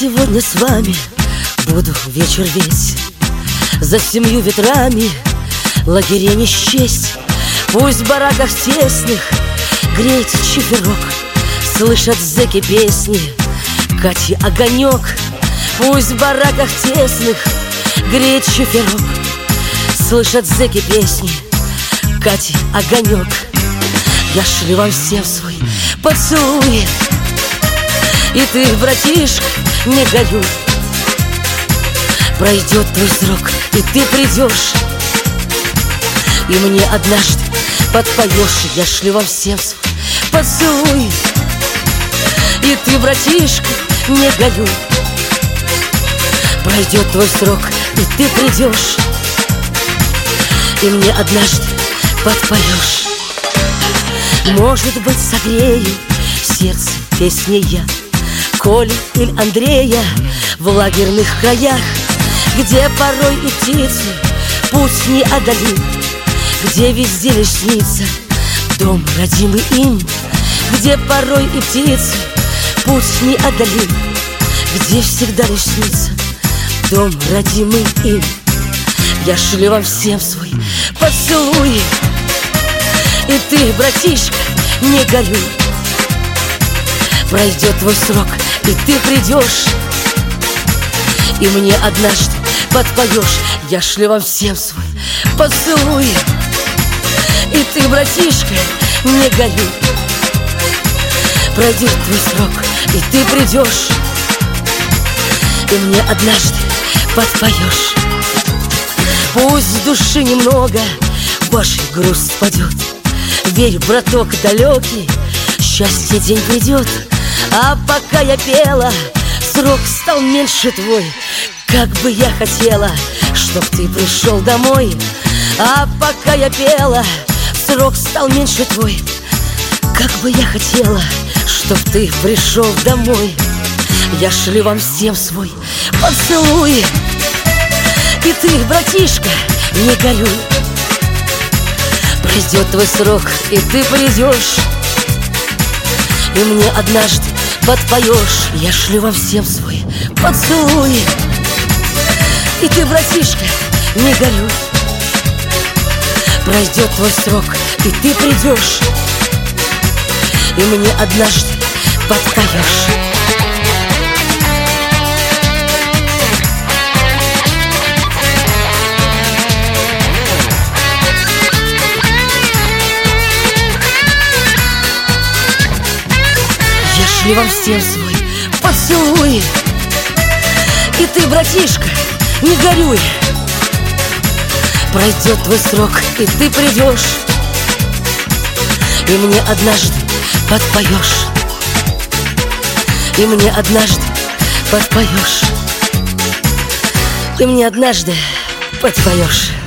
сегодня с вами буду вечер весь, за 7 ветрами лагерей не счесть. Пусть в бараках тесных греет чиферок, слышат зэки песни Кати огонек. Пусть в бараках тесных греет чиферок, слышат зэки песни Кати огонек. Я шлю вам всем свой поцелуй, и ты, братишка, не горюй. Пройдет твой срок, и ты придешь, и мне однажды подпоешь. Я шлю вам всем свой поцелуй, и ты, братишка, не горюй. Пройдет твой срок, и ты придешь, и мне однажды подпоешь. Может быть, согрею сердце песней я Коли или Андрея в лагерных краях, где порой и птицы путь не одолит, где везде лишь снится дом, родимый им. Где порой и птицы путь не одолит, где всегда лишь снится дом, родимый им. Я шлю вам всем свой поцелуй, и ты, братишка, не горюй. Пройдет твой срок, и ты придешь, и мне однажды подпоешь. Я шлю вам всем свой поцелуй, и ты, братишка, не горюй. Пройдет твой срок, и ты придешь, и мне однажды подпоешь. Пусть с души немного вашей грусть спадет, верь, браток далекий, счастье день придет. А пока я пела, срок стал меньше твой. Как бы я хотела, чтоб ты пришел домой. А пока я пела, срок стал меньше твой. Как бы я хотела, чтоб ты пришел домой. Я шлю вам всем свой поцелуй, и ты, братишка, не горюй. Пройдет твой срок, и ты придешь, и мне однажды подпоешь. Я шлю вам всем свой поцелуй, и ты, братишка, не горюй. Пройдет твой срок, и ты придешь, и мне однажды подпоешь. Я шлю вам всем свой поцелуй, и ты, братишка, не горюй. Пройдет твой срок, и ты придешь, и мне однажды подпоешь, и мне однажды подпоешь, и мне однажды подпоешь.